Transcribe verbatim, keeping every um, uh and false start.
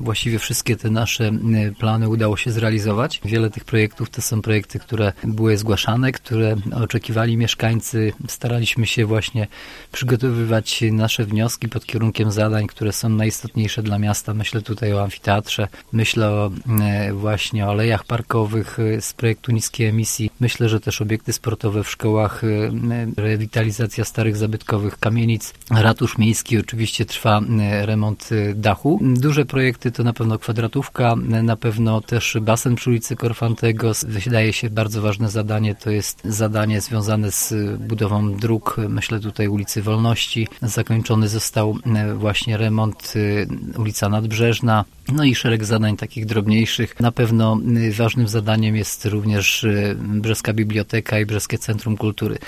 właściwie wszystkie te nasze plany udało się zrealizować. Wiele tych projektów to są projekty, które były zgłaszane, które oczekiwali mieszkańcy. Staraliśmy się właśnie przygotowywać nasze wnioski pod kierunkiem zadań, które są najistotniejsze dla miasta. Myślę tutaj o amfiteatrze, myślę o właśnie o alejach parkowych z projektu niskiej emisji. Myślę, że też obiekty sportowe w szkołach, rewitalizacja starych zabytkowych kamienic. Ratusz miejski, oczywiście trwa remont dachu. Duże projekty to na pewno kwadratówka, na pewno też basen przy ulicy Korfantego. Wydaje się bardzo ważne zadanie, to jest zadanie związane z budową dróg. Myślę tutaj ulicy Wolności. Zakończony został właśnie remont ulica Nadbrzeżna. No i szereg zadań takich drobniejszych. Na pewno ważnym zadaniem jest również Brzeska Biblioteka i Brzeskie Centrum Kultury.